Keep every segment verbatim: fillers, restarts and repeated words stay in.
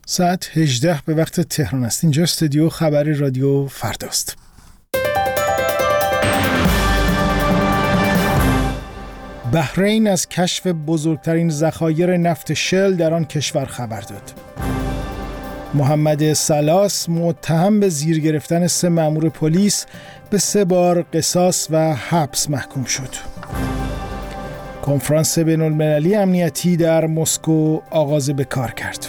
ساعت هجده به وقت تهران است. اینجا استودیو خبر رادیو فرداست. بحرین از کشف بزرگترین ذخایر نفت شل در آن کشور خبر داد. محمد سلاس متهم به زیر گرفتن سه مأمور پلیس به سه بار قصاص و حبس محکوم شد. کنفرانس بین‌المللی امنیتی در مسکو آغاز به کار کرد.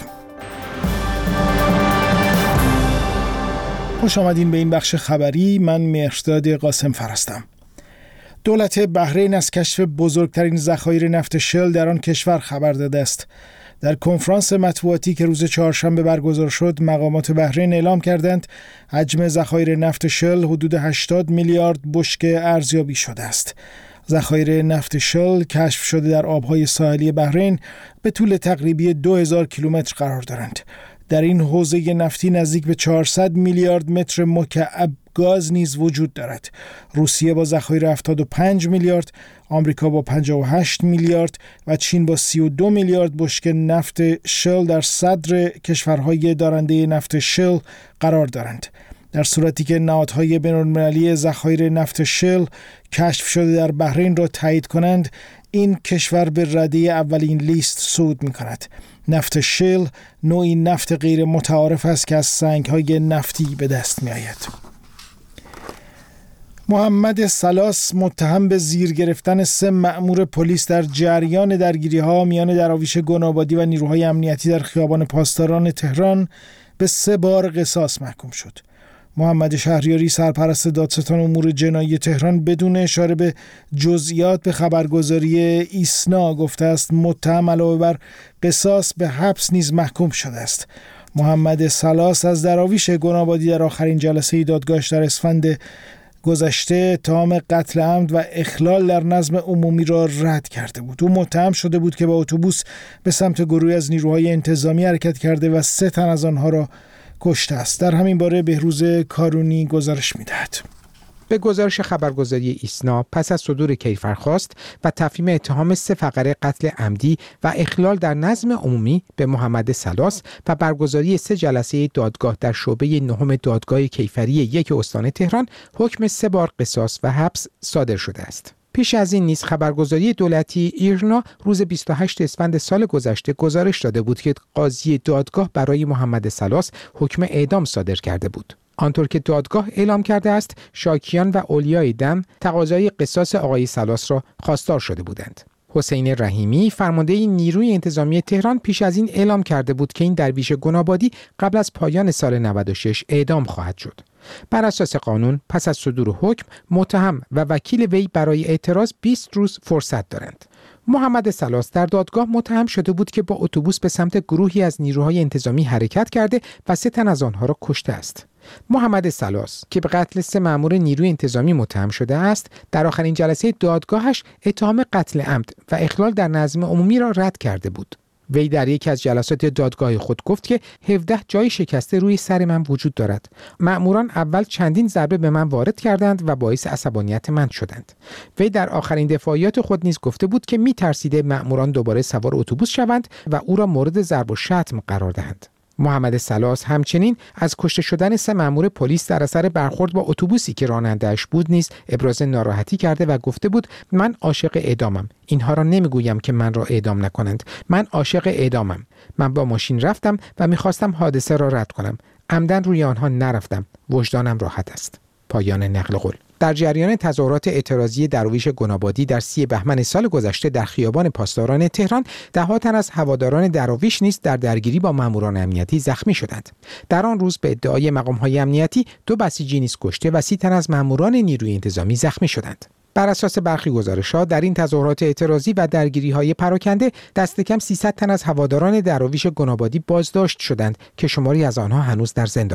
خوش آمدین به این بخش خبری. من مهرداد قاسم هستم. دولت بحرین از کشف بزرگترین ذخایر نفت شل در آن کشور خبر داده است. در کنفرانس مطبوعاتی که روز چهارشنبه برگزار شد، مقامات بحرین اعلام کردند حجم ذخایر نفت شل حدود هشتاد میلیارد بشکه ارزیابی شده است. ذخایر نفت شل کشف شده در آبهای ساحلی بحرین به طول تقریبی دو هزار کیلومتر قرار دارند. در این حوزه نفتی نزدیک به چهارصد میلیارد متر مکعب گاز نیز وجود دارد. روسیه با ذخایر هفتاد و پنج میلیارد، آمریکا با پنجاه و هشت میلیارد و چین با سی و دو میلیارد بشکه نفت شل در صدر کشورهای دارنده نفت شل قرار دارند. در صورتی که نهادهای بین‌المللی ذخایر نفت شل کشف شده در بحرین را تایید کنند، این کشور به رده اولین لیست صعود می‌کند. نفت شل نوعی نفت غیر متعارف است که از سنگ‌های نفتی به دست می‌آید. محمد سلاس متهم به زیر گرفتن سه مأمور پلیس در جریان درگیری‌ها میان دراویش گنابادی و نیروهای امنیتی در خیابان پاسداران تهران به سه بار قصاص محکوم شد. محمد شهریاری، سرپرست دادستان امور جنایی تهران، بدون اشاره به جزئیات به خبرگزاری ایسنا گفته است متهم علاوه بر قصاص به حبس نیز محکوم شده است. محمد سلاس از دراویش گنابادی در آخرین جلسه دادگاهش در اسفند گذشته اتهام قتل عمد و اخلال در نظم عمومی را رد کرده بود. او متهم شده بود که با اتوبوس به سمت گروهی از نیروهای انتظامی حرکت کرده و سه تن از آنها را کشته است. در همین باره بهروز کارونی گزارش می‌دهد. به گزارش خبرگزاری ایسنا، پس از صدور کیفرخواست و تفهیم اتهام سه فقره قتل عمدی و اخلال در نظم عمومی به محمد سلاس و برگزاری سه جلسه دادگاه در شعبه نهم دادگاه کیفری یک استان تهران، حکم سه بار قصاص و حبس صادر شده است. پیش از این نیز خبرگزاری دولتی ایرنا روز بیست و هشتم اسفند سال گذشته گزارش داده بود که قاضی دادگاه برای محمد سلاس حکم اعدام صادر کرده بود. آنطور که دادگاه اعلام کرده است، شاکیان و اولیای دم تقاضای قصاص آقای سلاس را خواستار شده بودند. حسین رحیمی، فرمانده نیروی انتظامی تهران، پیش از این اعلام کرده بود که این درویش گنابادی قبل از پایان سال نود و شش اعدام خواهد شد. بر اساس قانون پس از صدور حکم، متهم و وکیل وی برای اعتراض بیست روز فرصت دارند. محمد سلاس در دادگاه متهم شده بود که با اتوبوس به سمت گروهی از نیروهای انتظامی حرکت کرده و سه تن از آنها را کشته است. محمد سلاس که به قتل سه مأمور نیروی انتظامی متهم شده است، در آخرین جلسه دادگاهش اتهام قتل عمد و اخلال در نظم عمومی را رد کرده بود. وی در یکی از جلسات دادگاه خود گفت که هفده جای شکسته روی سر من وجود دارد. مأموران اول چندین ضربه به من وارد کردند و باعث عصبانیت من شدند. وی در آخرین دفاعیات خود نیز گفته بود که می‌ترسیده مأموران دوباره سوار اتوبوس شوند و او را مورد ضرب و شتم قرار دهند. محمد سلاس همچنین از کشته شدن سه مأمور پلیس در اثر برخورد با اتوبوسی که راننده‌اش بود نیز ابراز ناراحتی کرده و گفته بود من عاشق اعدامم. اینها را نمیگویم که من را اعدام نکنند. من عاشق اعدامم. من با ماشین رفتم و میخواستم حادثه را رد کنم. عمدن روی آنها نرفتم. وجدانم راحت است. پایان نقل قول. در جریان تظاهرات اعتراضی درویش گنابادی در سی بهمن سال گذشته در خیابان پاسداران تهران، ده تن از هواداران درویش نیز در درگیری با ماموران امنیتی زخمی شدند. در آن روز به ادعای مقام‌های امنیتی دو بسیجی نیز کشته و سی تن از ماموران نیروی انتظامی زخمی شدند. بر اساس برخی گزارش‌ها در این تظاهرات اعتراضی و درگیری‌های پراکنده دست کم سیصد تن از هواداران درویش گنابادی بازداشت شدند که شماری از آنها هنوز در زندانند.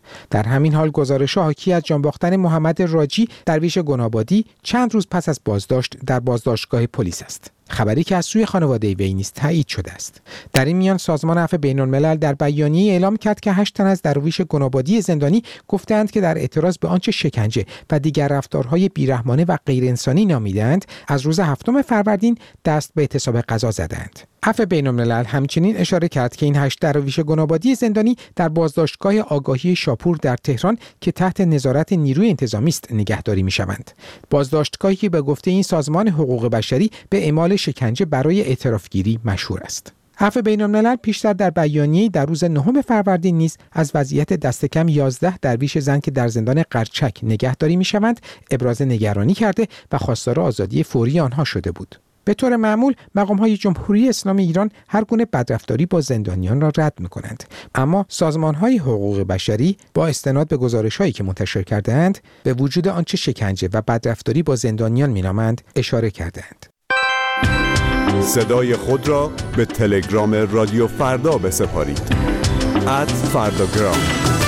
در همین حال گزارش‌ها حاکی از جان باختن محمد راجی درویش گنابادی چند روز پس از بازداشت در بازداشتگاه پلیس است. خبری که از سوی خانواده وی نیز تایید شده است. در این میان سازمان عفو بین‌الملل در بیانیه اعلام کرد که هشت تن از درویش گنابادی زندانی گفتند که در اعتراض به آنچه شکنجه و دیگر رفتارهای بیرحمانه و غیرانسانی نامیدند، از روز هفتم فروردین دست به اعتصاب غذا زدند. عفو بین‌الملل همچنین اشاره کرد که این هشت درویش گنابادی زندانی در بازداشتگاه آگاهی شاپور در تهران که تحت نظارت نیروی انتظامی است نگهداری می‌شوند. بازداشتگاهی که به گفته این سازمان حقوق بشری به اعمال شکنجه برای اعترافگیری مشهور است. عفو بین‌الملل پیشتر در بیانیه‌ای در روز نهم فروردین نیز از وضعیت دست کم یازده درویش زن که در زندان قرچک نگهداری می‌شوند ابراز نگرانی کرده و خواستار آزادی فوری آنها شده بود. به طور معمول مقام‌های جمهوری اسلامی ایران هر گونه بدرفتاری با زندانیان را رد می‌کنند، اما سازمان‌های حقوق بشری با استناد به گزارش‌هایی که منتشر کرده‌اند به وجود آنچه شکنجه و بدرفتاری با زندانیان می‌نامند اشاره کرده‌اند. صدای خود را به تلگرام رادیو فردا بسپارید. ات فرداگرام.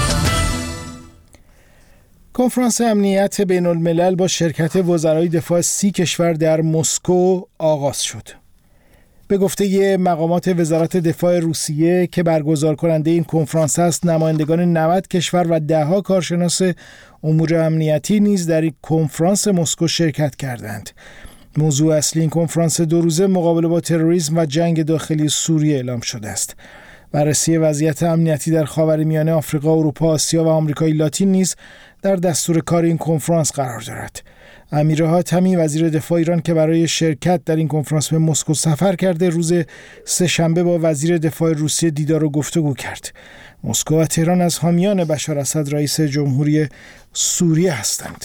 کنفرانس امنیت بین الملل با شرکت وزرای دفاع سی کشور در مسکو آغاز شد. به گفته مقامات وزارت دفاع روسیه که برگزار کننده این کنفرانس است، نمایندگان نود کشور و دهها کارشناس امور امنیتی نیز در این کنفرانس مسکو شرکت کردند. موضوع اصلی این کنفرانس دو روزه مقابله با تروریسم و جنگ داخلی سوریه اعلام شده است. بررسی وضعیت امنیتی در خاورمیانه، آفریقا، اروپا، آسیا و آمریکای لاتین نیز در دستور کار این کنفرانس قرار دارد. امیر حاتمی وزیر دفاع ایران که برای شرکت در این کنفرانس به مسکو سفر کرده، روز سه شنبه با وزیر دفاع روسیه دیدار و گفتگو کرد. مسکو و تهران از حامیان بشار اسد رئیس جمهوری سوریه هستند.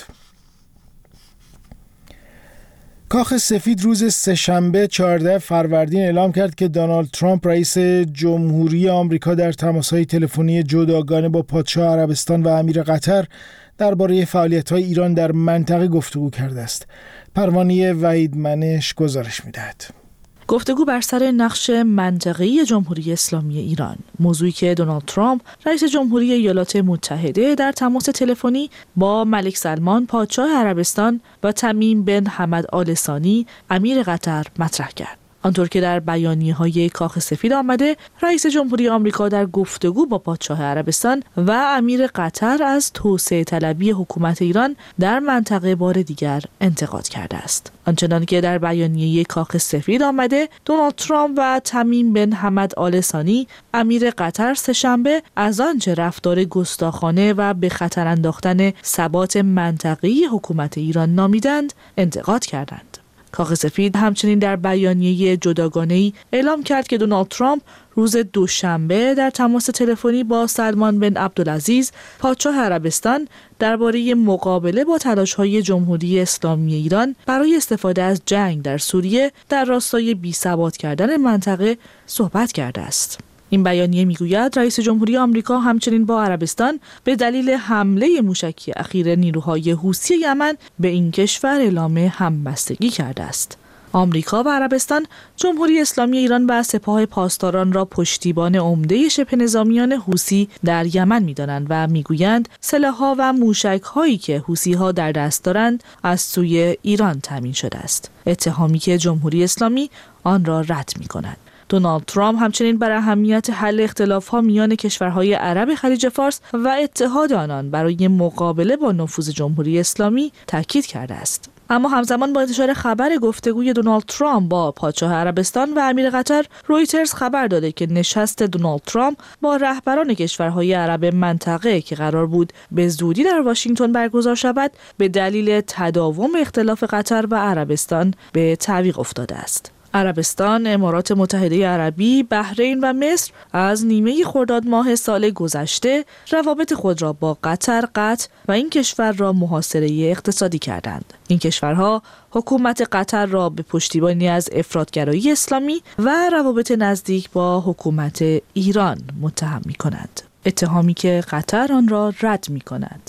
کاخ سفید روز سه‌شنبه چهاردهم فروردین اعلام کرد که دونالد ترامپ رئیس جمهوری آمریکا در تماس‌های تلفنی جداگانه با پادشاه عربستان و امیر قطر درباره فعالیت‌های ایران در منطقه گفتگو کرده است. پروانه وحید منش گزارش می‌دهد. گفتگو بر سر نقش منطقه‌ای جمهوری اسلامی ایران، موضوعی که دونالد ترامپ رئیس جمهوری ایالات متحده در تماس تلفنی با ملک سلمان پادشاه عربستان و تمیم بن حمد آل ثانی امیر قطر مطرح کرد. آنطور که در بیانیه‌های کاخ سفید آمده، رئیس جمهوری آمریکا در گفتگو با پادشاه عربستان و امیر قطر از توسعه طلبی حکومت ایران در منطقه بار دیگر انتقاد کرده است. آنچنان که در بیانیه کاخ سفید آمده، دونالد ترامپ و تمیم بن حمد آل ثانی امیر قطر سه‌شنبه از آنچه رفتار گستاخانه و به خطر انداختن ثبات منطقه‌ای حکومت ایران نامیدند، انتقاد کردند. کاخ سفید همچنین در بیانیه جداگانه‌ای اعلام کرد که دونالد ترامپ روز دوشنبه در تماس تلفنی با سلمان بن عبدالعزیز پادشاه عربستان درباره مقابله با تلاش‌های جمهوری اسلامی ایران برای استفاده از جنگ در سوریه در راستای بی‌ثبات کردن منطقه صحبت کرده است. این بیانیه میگوید رئیس جمهوری آمریکا همچنین با عربستان به دلیل حمله موشکی اخیر نیروهای حوثی یمن به این کشور اعلام همبستگی کرده است. آمریکا و عربستان جمهوری اسلامی ایران و سپاه پاسداران را پشتیبان عمده شبه نظامیان حوثی در یمن می‌دانند و میگویند سلاح‌ها و موشک‌هایی که حوثی‌ها در دست دارند از سوی ایران تامین شده است. اتهامی که جمهوری اسلامی آن را رد می‌کند. دونالد ترامپ همچنین بر اهمیت حل اختلاف‌ها میان کشورهای عرب خلیج فارس و اتحاد آنان برای مقابله با نفوذ جمهوری اسلامی تاکید کرده است. اما همزمان با انتشار خبر گفتگوی دونالد ترامپ با پادشاه عربستان و امیر قطر، رویترز خبر داده که نشست دونالد ترامپ با رهبران کشورهای عرب منطقه که قرار بود به زودی در واشنگتن برگزار شود، به دلیل تداوم اختلاف قطر و عربستان به تعویق افتاده است. عربستان، امارات متحده عربی، بحرین و مصر از نیمه خرداد ماه سال گذشته روابط خود را با قطر قطع و این کشور را محاصره اقتصادی کردند. این کشورها حکومت قطر را به پشتیبانی از افراطگرایی اسلامی و روابط نزدیک با حکومت ایران متهم می‌کنند. اتهامی که قطر آن را رد می‌کند.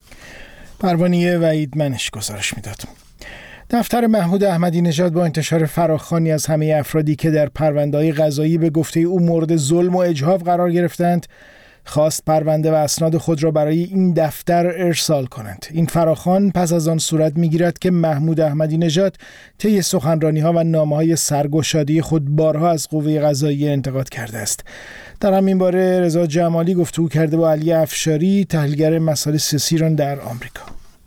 پروانه وحید منش گزارش می‌داد. دفتر محمود احمدی نژاد با انتشار فراخوانی از همه افرادی که در پرونده‌های قضایی به گفته او مورد ظلم و اجحاف قرار گرفتند، خواست پرونده و اسناد خود را برای این دفتر ارسال کنند. این فراخوان پس از آن صورت می‌گیرد که محمود احمدی نژاد طی سخنرانی‌ها و نامه‌های سرگشادی خود بارها از قوه قضاییه انتقاد کرده است. در همین باره رضا جمالی گفتگو کرده با علی افشاری، تحلیلگر مسائل سیاسی ایران در آمریکا.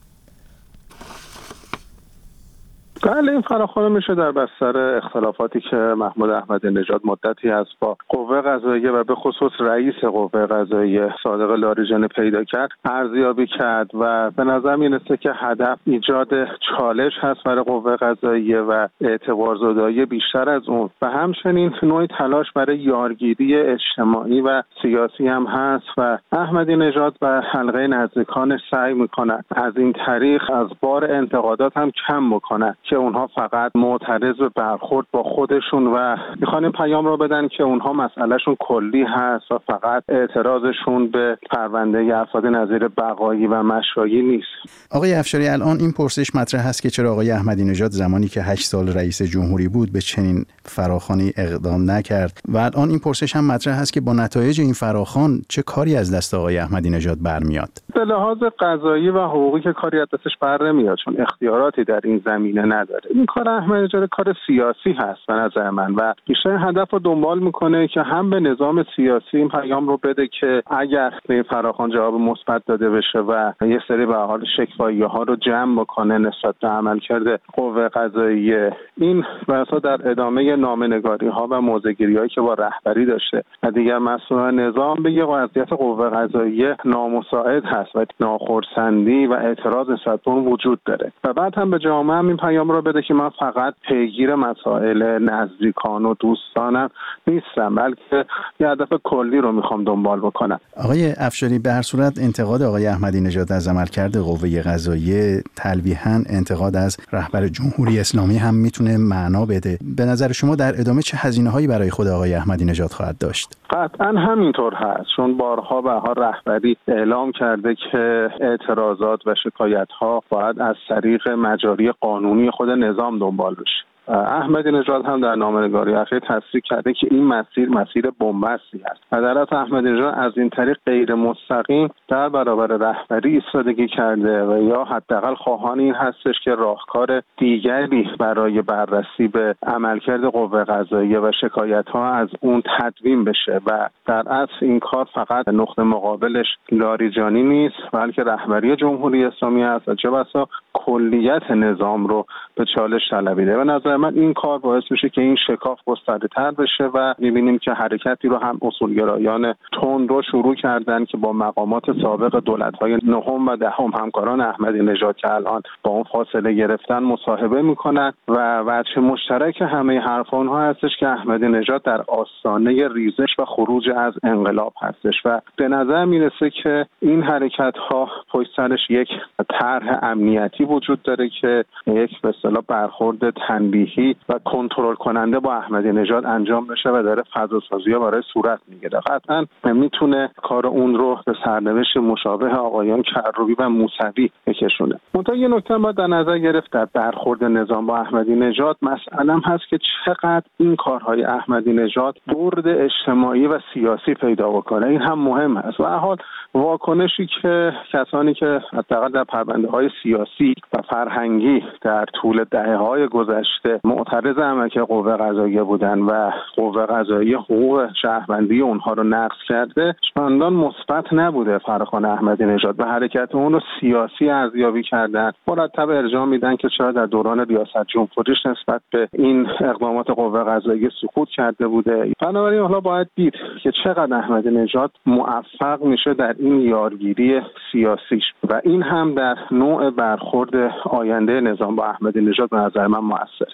بله، این فراخوان میشه در بستر اختلافاتی که محمود احمدی نژاد مدتی از با قوه قضاییه و به خصوص رئیس قوه قضاییه صادق لاریجانی پیدا کرد ارزیابی کرد و به نظر میرسه که هدف ایجاد چالش هست برای قوه قضاییه و اعتبارزدایی بیشتر از اون و همچنین نوعی تلاش برای یارگیری اجتماعی و سیاسی هم هست و احمدی نژاد و حلقه نزدیکانش سعی میکنن از این طریق از بار انتقادات هم کم بکنن که اونها فقط معترض به برخورد با خودشون و میخوان این پیام رو بدن که اونها مسئلهشون کلی هست و فقط اعتراضشون به پرونده افراد نظیر بقایی و مشایی نیست. آقای افشاری، الان این پرسش مطرح هست که چرا آقای احمدی نژاد زمانی که هشت سال رئیس جمهوری بود به چنین فراخوانی اقدام نکرد و الان این پرسش هم مطرح هست که با نتایج این فراخوان چه کاری از دست آقای احمدی نژاد برمیاد؟ به لحاظ قضایی و حقوقی که کاری از دستش بر نمیاد چون اختیاراتی در این زمینه نداره. این کار احمدی نژاد کار سیاسی هست به نظر من و بیشتر هدف رو دنبال میکنه که هم به نظام سیاسی این پیام رو بده که اگر به این فراخوان جواب مثبت داده بشه و یه سری به حال شکوایی ها رو جمع بکنه نسبت به عملکرد قوه قضاییه، این بحثا در ادامه نامه‌نگاری ها و موضع‌گیری هایی که با رهبری داشته و دیگر مسئولان نظام به وضعیت قوه قضاییه نامساعد هست و ناخرسندی و اعتراض نسبت به اون وجود داره و بعد هم به جامعه هم این پیام رو بده که من فقط پیگیر مسائل نزدیکان و دوستانم نیستم بلکه یه هدف کلی رو میخوام دنبال بکنم. آقای افشاری، به هر صورت انتقاد آقای احمدی نژاد از عملکرد قوه قضاییه تلویحاً انتقاد از رهبر جمهوری اسلامی هم میتونه معنا بده. به نظر شما در ادامه چه هزینه‌هایی برای خود آقای احمدی نژاد خواهد داشت؟ قطعاً همینطور هست چون بارها به هر رهبری اعلام کرده که اعتراضات و شکایت‌ها باید از طریق مجاری قانونی خود نظام دنبال بشه. احمدی نژاد هم در نامه‌نگاری اخیر تصریح کرده که این مسیر مسیر بن‌بستی است و در اصل احمدی نژاد از این طریق غیر مستقیم در برابر رهبری ایستادگی کرده و یا حداقل خواهان این هستش که راهکار دیگری برای بررسی به عملکرد قوه قضاییه و شکایت‌ها از اون تدوین بشه و در اصل این کار فقط نقطه مقابلش لاریجانی نیست بلکه رهبری جمهوری اسلامی است و چه بسا کلیت نظام رو به چالش طلبیده و نظر من این کار باعث میشه که این شکاف گسترده‌تر بشه و می‌بینیم که حرکتی رو هم اصولگرایان تند رو شروع کردن که با مقامات سابق دولت‌های نهم و دهم همکاران احمدی نژاد که الان با اون فاصله گرفتن مصاحبه میکنن و وجه مشترک همه حرف اونها هستش که احمدی نژاد در آستانه ریزش و خروج از انقلاب هستش و به نظر میرسه که این حرکت‌ها پشت سرش یک طرح امنیتی وجود داره که یک به اصطلاح برخورد تنبیهی و کنترل کننده با احمدی نژاد انجام بشه و داره فضاسازی‌ها برای صورت میگیره. قطعاً میتونه کار اون رو به سرنوشت مشابه آقایان کروبی و موسوی بکشونه. منتها یه نکته باید در نظر گرفت در برخورد نظام با احمدی نژاد مسئله هست که چقدر این کارهای احمدی نژاد برد اجتماعی و سیاسی پیدا بکنه. این هم مهم است و حال واکنشی که کسانی که حداقل در پرونده‌های سیاسی و فرهنگی در طول دهه‌های گذشته معترض عملکرد قوه قضاییه بودن و قوه قضاییه حقوق شهروندی اونها رو نقض کرده چندان مثبت نبوده. فراخوان احمدی نژاد به حرکت اون رو سیاسی ارزیابی کردن، مرتب ارجاع میدن که چرا در دوران ریاست جمهوریش نسبت به این اقدامات قوه قضاییه سکوت کرده بوده. بنابراین حالا باید دید که چقدر احمدی نژاد موفق میشه در این یارگیری سیاسیش و این هم در نوع برخورد آینده نظام با احمدی نژاد به نظر من مؤثره.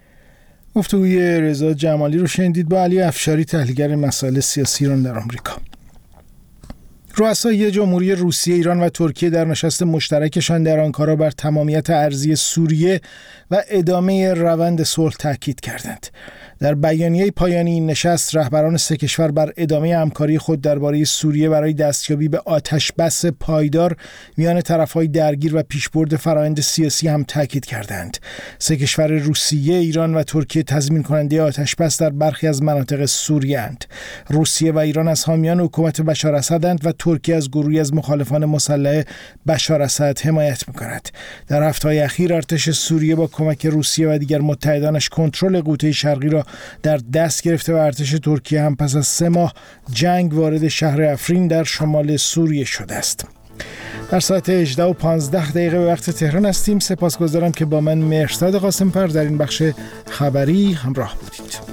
گفتگوی رضا جمالی رو شنیدید با علی افشاری، تحلیلگر مسائل سیاسی ایران در آمریکا. رؤسای جمهوری روسیه، ایران و ترکیه در نشست مشترکشان در آنکارا بر تمامیت ارضی سوریه و ادامه روند صلح تاکید کردند. در بیانیه پایانی این نشست رهبران سه کشور بر ادامه همکاری خود درباره سوریه برای دستیابی به آتشبس پایدار میان طرف‌های درگیر و پیشبرد فرآیند سیاسی هم تاکید کردند. سه کشور روسیه، ایران و ترکیه تضمین کننده آتشبس در برخی از مناطق سوریه اند. روسیه و ایران از حامیان حکومت بشار اسدند و ترکیه از گروهی از مخالفان مسلح بشار اسد حمایت می‌کند. در هفته‌های اخیر ارتش سوریه با کمک روسیه و دیگر متحدانش کنترل غوطه شرقی را در دست گرفته و ارتش ترکیه هم پس از سه ماه جنگ وارد شهر افرین در شمال سوریه شده است. در ساعت هجده و پانزده دقیقه به وقت تهران هستیم. سپاسگزارم که با من مهرزاد قاسم‌فر در این بخش خبری همراه بودید.